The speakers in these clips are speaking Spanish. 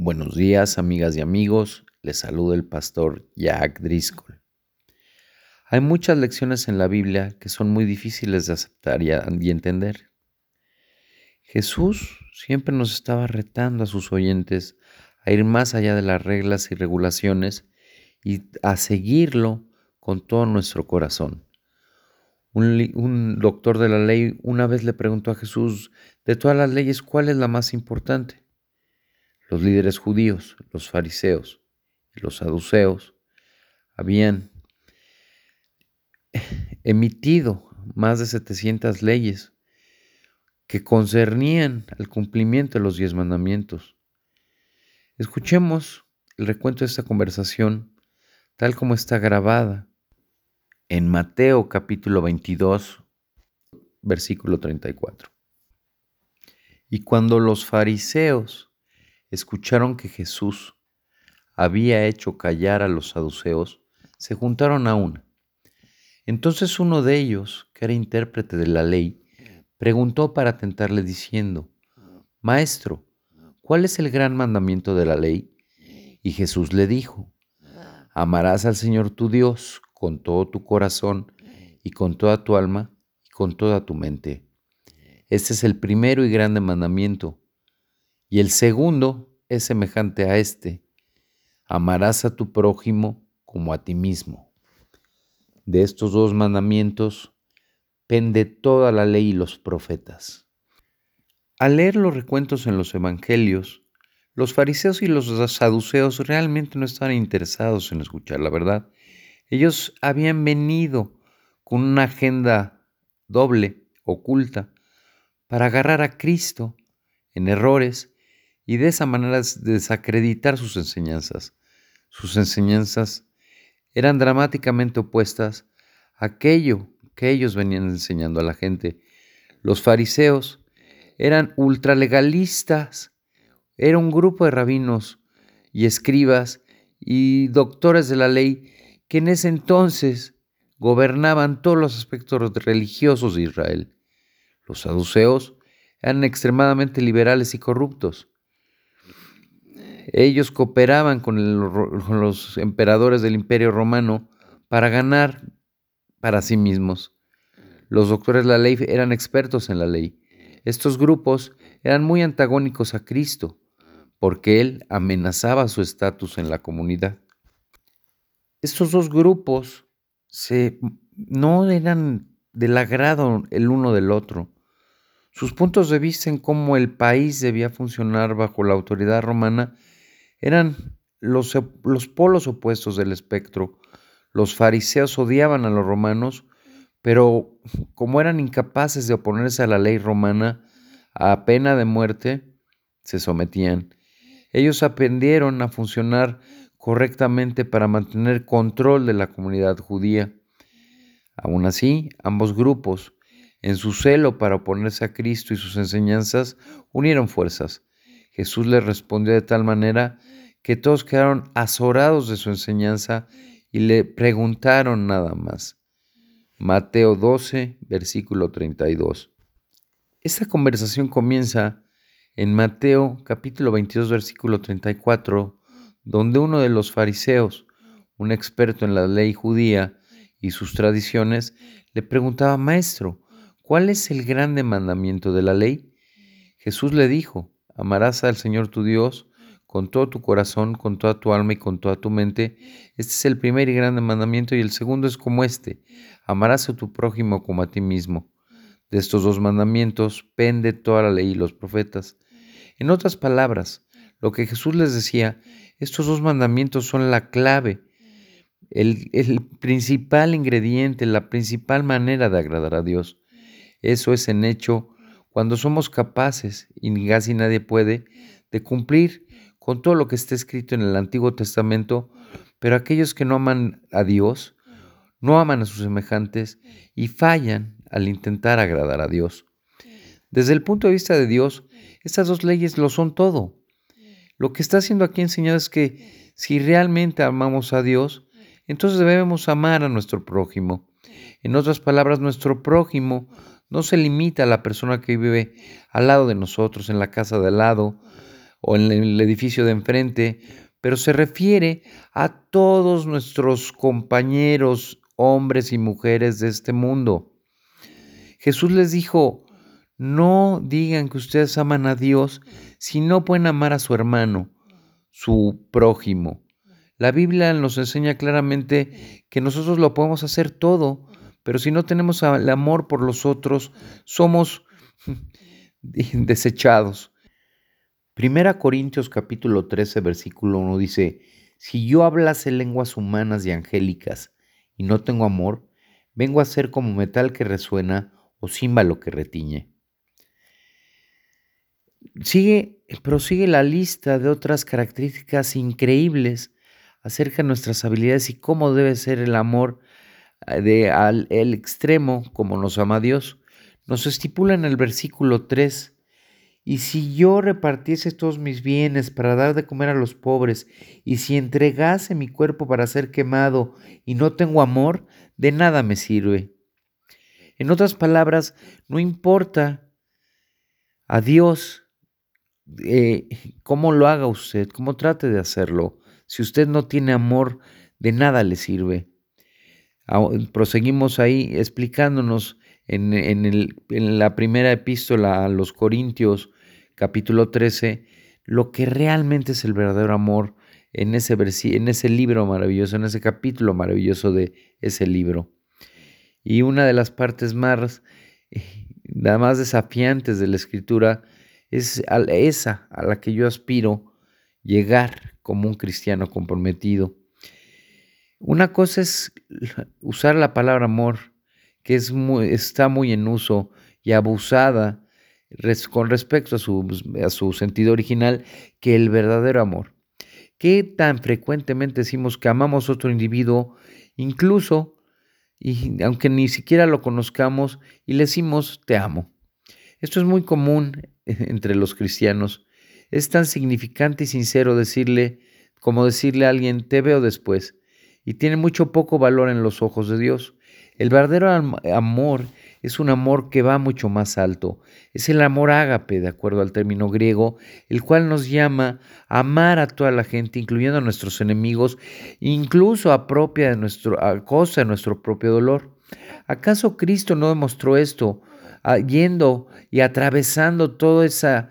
Buenos días, amigas y amigos. Les saluda el pastor Jack Driscoll. Hay muchas lecciones en la Biblia que son muy difíciles de aceptar y entender. Jesús siempre nos estaba retando a sus oyentes a ir más allá de las reglas y regulaciones y a seguirlo con todo nuestro corazón. Un doctor de la ley una vez le preguntó a Jesús, de todas las leyes, ¿cuál es la más importante? Los líderes judíos, los fariseos y los saduceos habían emitido más de 700 leyes que concernían al cumplimiento de los 10 mandamientos. Escuchemos el recuento de esta conversación tal como está grabada en Mateo capítulo 22, versículo 34. Y cuando los fariseos escucharon que Jesús había hecho callar a los saduceos, se juntaron a una. Entonces uno de ellos, que era intérprete de la ley, preguntó para tentarle diciendo, Maestro, ¿cuál es el gran mandamiento de la ley? Y Jesús le dijo, amarás al Señor tu Dios con todo tu corazón y con toda tu alma y con toda tu mente. Este es el primero y grande mandamiento. Y el segundo es semejante a este, amarás a tu prójimo como a ti mismo. De estos dos mandamientos pende toda la ley y los profetas. Al leer los recuentos en los evangelios, los fariseos y los saduceos realmente no estaban interesados en escuchar la verdad. Ellos habían venido con una agenda doble, oculta, para agarrar a Cristo en errores y de esa manera desacreditar sus enseñanzas. Sus enseñanzas eran dramáticamente opuestas a aquello que ellos venían enseñando a la gente. Los fariseos eran ultralegalistas, era un grupo de rabinos y escribas y doctores de la ley que en ese entonces gobernaban todos los aspectos religiosos de Israel. Los saduceos eran extremadamente liberales y corruptos. Ellos cooperaban con los emperadores del Imperio Romano para ganar para sí mismos. Los doctores de la ley eran expertos en la ley. Estos grupos eran muy antagónicos a Cristo, porque Él amenazaba su estatus en la comunidad. Estos dos grupos no eran del agrado el uno del otro. Sus puntos de vista en cómo el país debía funcionar bajo la autoridad romana eran los polos opuestos del espectro. Los fariseos odiaban a los romanos, pero como eran incapaces de oponerse a la ley romana, a pena de muerte, se sometían. Ellos aprendieron a funcionar correctamente para mantener control de la comunidad judía. Aún así, ambos grupos, en su celo para oponerse a Cristo y sus enseñanzas, unieron fuerzas. Jesús les respondió de tal manera que todos quedaron azorados de su enseñanza y le preguntaron nada más. Mateo 12, versículo 32. Esta conversación comienza en Mateo capítulo 22, versículo 34, donde uno de los fariseos, un experto en la ley judía y sus tradiciones, le preguntaba, Maestro, ¿cuál es el grande mandamiento de la ley? Jesús le dijo, amarás al Señor tu Dios con todo tu corazón, con toda tu alma y con toda tu mente. Este es el primer y grande mandamiento y el segundo es como este, amarás a tu prójimo como a ti mismo. De estos dos mandamientos pende toda la ley y los profetas. En otras palabras, lo que Jesús les decía, estos dos mandamientos son la clave, el principal ingrediente, la principal manera de agradar a Dios. Eso es en hecho cuando somos capaces, y casi nadie puede, de cumplir con todo lo que está escrito en el Antiguo Testamento, pero aquellos que no aman a Dios, no aman a sus semejantes y fallan al intentar agradar a Dios. Desde el punto de vista de Dios, estas dos leyes lo son todo. Lo que está haciendo aquí enseñado es que si realmente amamos a Dios, entonces debemos amar a nuestro prójimo. En otras palabras, nuestro prójimo no se limita a la persona que vive al lado de nosotros, en la casa de al lado, o en el edificio de enfrente, pero se refiere a todos nuestros compañeros, hombres y mujeres de este mundo. Jesús les dijo: no digan que ustedes aman a Dios si no pueden amar a su hermano, su prójimo. La Biblia nos enseña claramente que nosotros lo podemos hacer todo, pero si no tenemos el amor por los otros, somos desechados. Primera Corintios capítulo 13, versículo 1 dice: si yo hablase lenguas humanas y angélicas y no tengo amor, vengo a ser como metal que resuena o címbalo que retiñe. Prosigue la lista de otras características increíbles acerca de nuestras habilidades y cómo debe ser el amor al extremo como nos ama Dios. Nos estipula en el versículo 3: y si yo repartiese todos mis bienes para dar de comer a los pobres, y si entregase mi cuerpo para ser quemado y no tengo amor, de nada me sirve. En otras palabras, no importa a Dios cómo lo haga usted, cómo trate de hacerlo. Si usted no tiene amor, de nada le sirve. Proseguimos ahí explicándonos en la primera epístola a los Corintios, capítulo 13, lo que realmente es el verdadero amor en ese libro maravilloso, en ese capítulo maravilloso de ese libro. Y una de las partes más desafiantes de la Escritura es esa a la que yo aspiro llegar como un cristiano comprometido. Una cosa es usar la palabra amor, que está muy en uso y abusada con respecto a su sentido original, que el verdadero amor. ¿Qué tan frecuentemente decimos que amamos a otro individuo, incluso, y aunque ni siquiera lo conozcamos, y le decimos te amo? Esto es muy común entre los cristianos. Es tan significante y sincero como decirle a alguien te veo después, y tiene mucho poco valor en los ojos de Dios. El verdadero amor es un amor que va mucho más alto. Es el amor ágape, de acuerdo al término griego, el cual nos llama a amar a toda la gente, incluyendo a nuestros enemigos, incluso a costa de nuestro propio dolor. ¿Acaso Cristo no demostró esto yendo y atravesando toda esa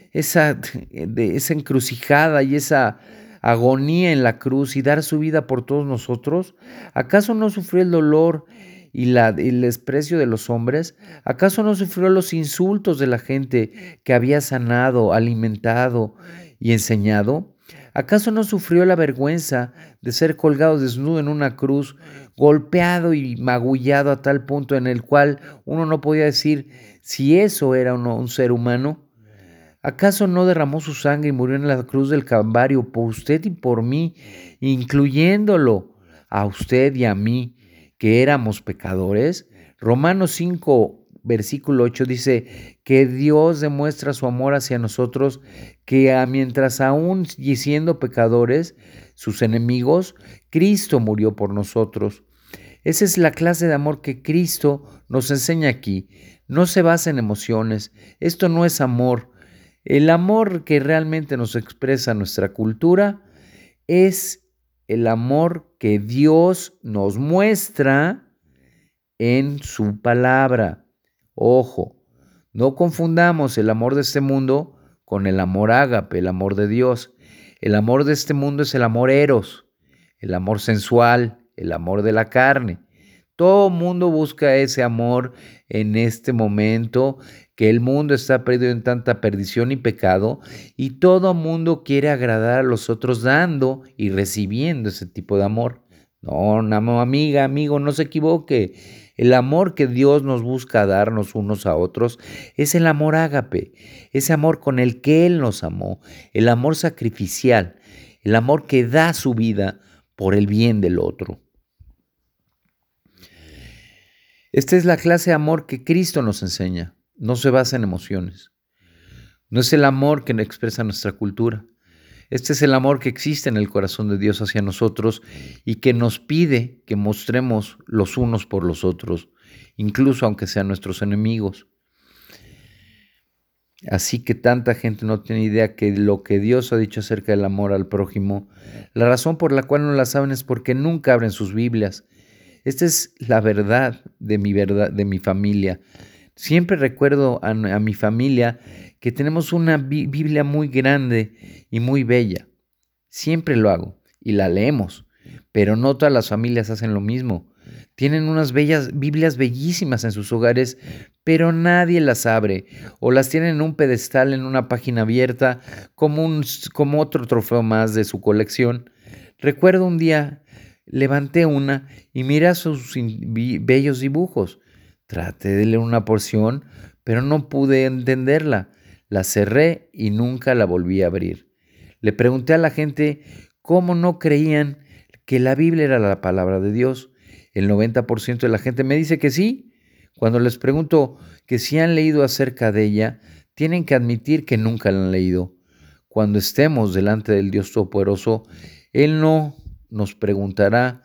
encrucijada y esa agonía en la cruz y dar su vida por todos nosotros? ¿Acaso no sufrió el dolor y el desprecio de los hombres? ¿Acaso no sufrió los insultos de la gente que había sanado, alimentado y enseñado? ¿Acaso no sufrió la vergüenza de ser colgado desnudo en una cruz, golpeado y magullado a tal punto en el cual uno no podía decir si eso era o no un ser humano? ¿Acaso no derramó su sangre y murió en la cruz del Calvario por usted y por mí, incluyéndolo a usted y a mí, que éramos pecadores? Romanos 5, versículo 8 dice que Dios demuestra su amor hacia nosotros, que mientras aún y siendo pecadores, sus enemigos, Cristo murió por nosotros. Esa es la clase de amor que Cristo nos enseña aquí. No se basa en emociones. Esto no es amor. El amor que realmente nos expresa nuestra cultura es el amor que Dios nos muestra en su palabra. Ojo, no confundamos el amor de este mundo con el amor ágape, el amor de Dios. El amor de este mundo es el amor eros, el amor sensual, el amor de la carne. Todo mundo busca ese amor en este momento, que el mundo está perdido en tanta perdición y pecado, y todo mundo quiere agradar a los otros dando y recibiendo ese tipo de amor. No, amiga, amigo, no se equivoque. El amor que Dios nos busca darnos unos a otros es el amor ágape, ese amor con el que Él nos amó, el amor sacrificial, el amor que da su vida por el bien del otro. Esta es la clase de amor que Cristo nos enseña. No se basa en emociones. No es el amor que expresa nuestra cultura. Este es el amor que existe en el corazón de Dios hacia nosotros y que nos pide que mostremos los unos por los otros, incluso aunque sean nuestros enemigos. Así que tanta gente no tiene idea que lo que Dios ha dicho acerca del amor al prójimo, la razón por la cual no la saben es porque nunca abren sus Biblias. Esta es la verdad, de mi familia. Siempre recuerdo a mi familia que tenemos una Biblia muy grande y muy bella. Siempre lo hago y la leemos, pero no todas las familias hacen lo mismo. Tienen unas bellas Biblias bellísimas en sus hogares, pero nadie las abre o las tienen en un pedestal en una página abierta como otro trofeo más de su colección. Recuerdo un día levanté una y miré sus bellos dibujos. Traté de leer una porción, pero no pude entenderla. La cerré y nunca la volví a abrir. Le pregunté a la gente cómo no creían que la Biblia era la palabra de Dios. El 90% de la gente me dice que sí. Cuando les pregunto que si han leído acerca de ella, tienen que admitir que nunca la han leído. Cuando estemos delante del Dios Todopoderoso, Él no nos preguntará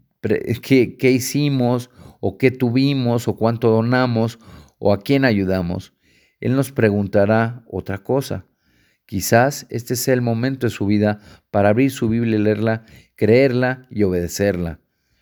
qué hicimos o qué tuvimos o cuánto donamos o a quién ayudamos. Él nos preguntará otra cosa. Quizás este sea el momento de su vida para abrir su Biblia y leerla, creerla y obedecerla.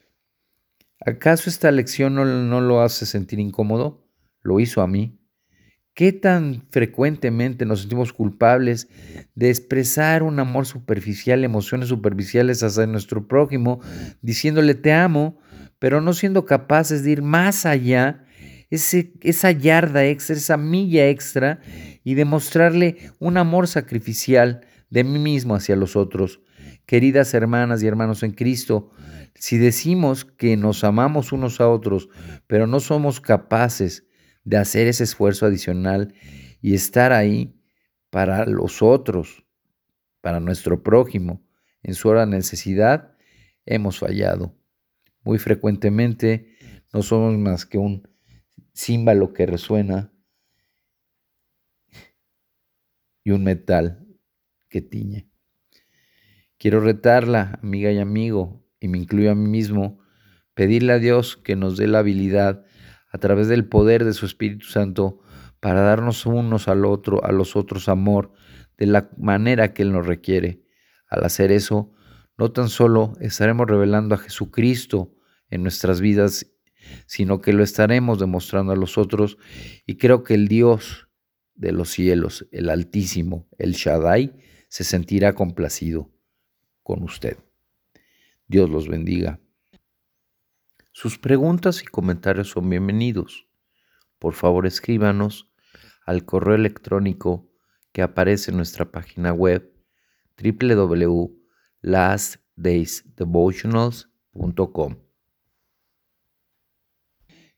¿Acaso esta lección no lo hace sentir incómodo? Lo hizo a mí. ¿Qué tan frecuentemente nos sentimos culpables de expresar un amor superficial, emociones superficiales hacia nuestro prójimo, diciéndole te amo, pero no siendo capaces de ir más allá, esa yarda extra, esa milla extra, y demostrarle un amor sacrificial de mí mismo hacia los otros? Queridas hermanas y hermanos en Cristo, si decimos que nos amamos unos a otros, pero no somos capaces de hacer ese esfuerzo adicional y estar ahí para los otros, para nuestro prójimo, en su hora de necesidad, hemos fallado. Muy frecuentemente no somos más que un címbalo que resuena y un metal que tiñe. Quiero retarla, amiga y amigo, y me incluyo a mí mismo, pedirle a Dios que nos dé la habilidad, a través del poder de su Espíritu Santo, para darnos unos a los otros amor, de la manera que Él nos requiere. Al hacer eso, no tan solo estaremos revelando a Jesucristo en nuestras vidas, sino que lo estaremos demostrando a los otros, y creo que el Dios de los cielos, el Altísimo, el Shaddai, se sentirá complacido con usted. Dios los bendiga. Sus preguntas y comentarios son bienvenidos. Por favor, escríbanos al correo electrónico que aparece en nuestra página web www.lastdaysdevotionals.com.